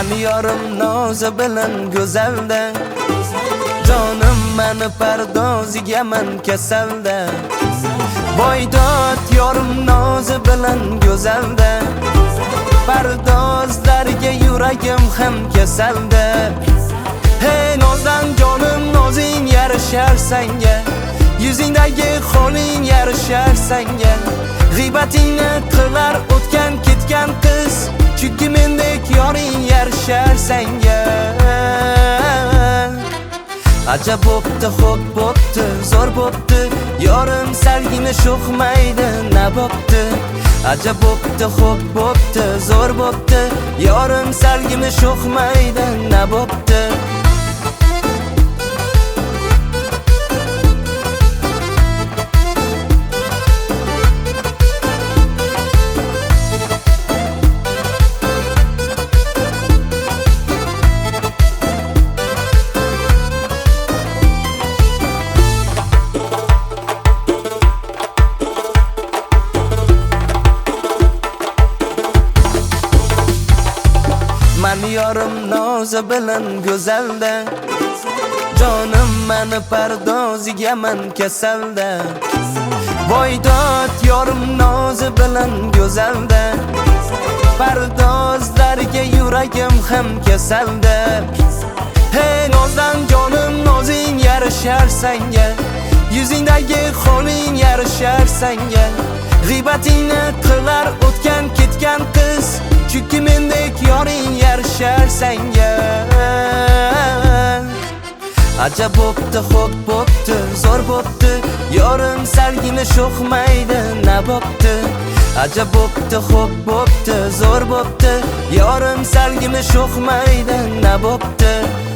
Mani yorim nozi bilan go'zalda, jonim mani pardoziga man kasalda. Boydod yorim nozi bilan go'zalda, pardozlarga yuragim ham kasalda. Hey nozdan jonim nozing yarashar sanga, yuzingdagi holing yarashar sanga. G'iybatingni qilar o'tgan ketgan qiz, chunki mendek yoring yarashar sanga. Ajab bo'pti, xo'p bo'pti, zo'r bo'pti, yorim salgina sho'xmaydi, na bo'pti. Ajab bo'pti, xo'p bo'pti, zo'r bo'pti, yorim salgina sho'xmaydi, na bo'pti. Mani yorim nozi bilan go'zalda, jonim mani pardoziga man kasalda. Boydod yorim nozi bilan go'zalda, pardozlarga yuragim ham kasalda. Hey nozdan jonim nozing yarashar sanga, yuzingdagi holing yarashar sanga. G'iybatingni qilar o'tgan ketgan qiz, chunki mendek yoring yarashar sanga. Ajab bo'pti, xo'p bo'pti, zo'r bo'pti, yorim salgina sho'xmaydi, na bo'pti. Ajab bo'pti, xo'p bo'pti, zo'r bo'pti, yorim salgina sho'xmaydi, na bo'pti.